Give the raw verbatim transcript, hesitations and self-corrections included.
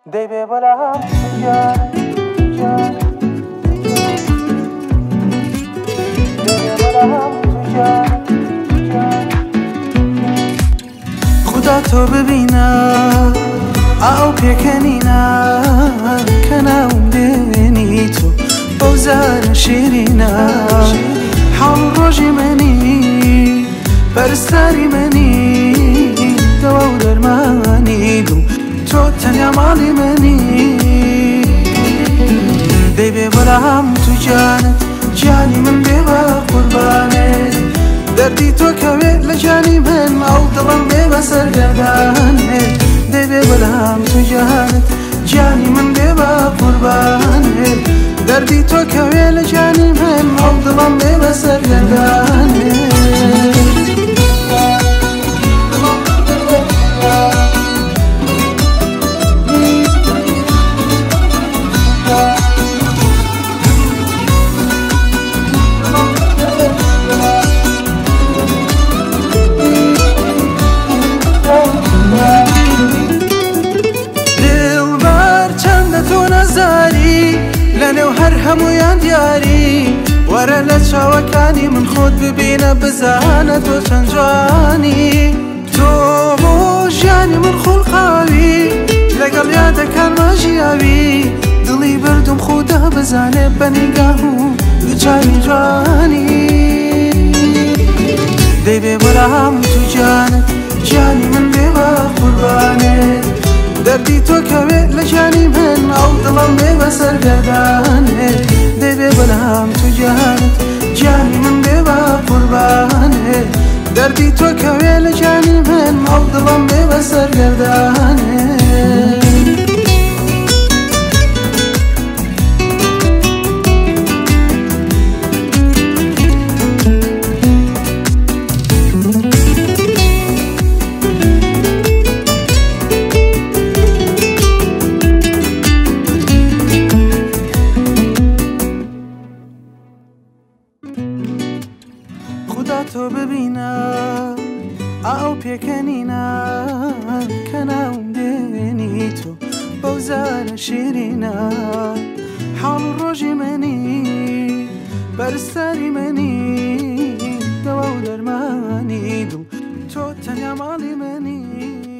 دەی بێ بەڵام جان جان دەی بێ بەڵام جان جان خدا تۆ ببینە ئاو پێکەنینە کە ناوم دێنی تۆ بەو زارە شیرینە حاڵ ڕۆژی منی پەرستاری منی دەوا و دەرمانی دڵ تۆ تەنیا ماڵی منی دەی بێ بەڵام تو جانت جانی من بێ بە قوربانێت دەردی تۆ کەوێت لە جانی من ئەو دڵم بێ بە سەرگەردانێت دەی بێ بەڵام تو جانت جانی من بێ بە قوربانێت دەردی تۆ کەوێت لە جانی من ئەو دڵم بێ بە سەرگەردانێت لەنێو هەر هەمویان دیاری وەرە لە چاوەکانی من خۆت ببینە بزانە تۆ چەند جوانی تۆ بۆ ژیانی من خوڵقاوی لەگەڵ یادەکانمە ژیاوی دڵی بردم خوددا بزانێ بە نیگاه و دووچاوی جوانی دەی بێ بەڵام تو جانت جانی من بێ بە قوربانێت دەردی تۆ کەوێت لە جانی من ئەو دڵم بێ بە سەرگەردانێت دەی بێ بەڵام تو جانت جانی من بێ بە قوربانێت دەردی تۆ کەوێت لە جانی من ئەو دڵم بێ بە سەرگەردانێت خدا تۆ ببینە ئاو پێکەنینە کە ناوم دێنی تۆ بەو زارە شیرینە حاڵ ڕۆژی منی پەرستاری منی دەوا و دەرمانی دڵ تۆ تەنیا ماڵی منی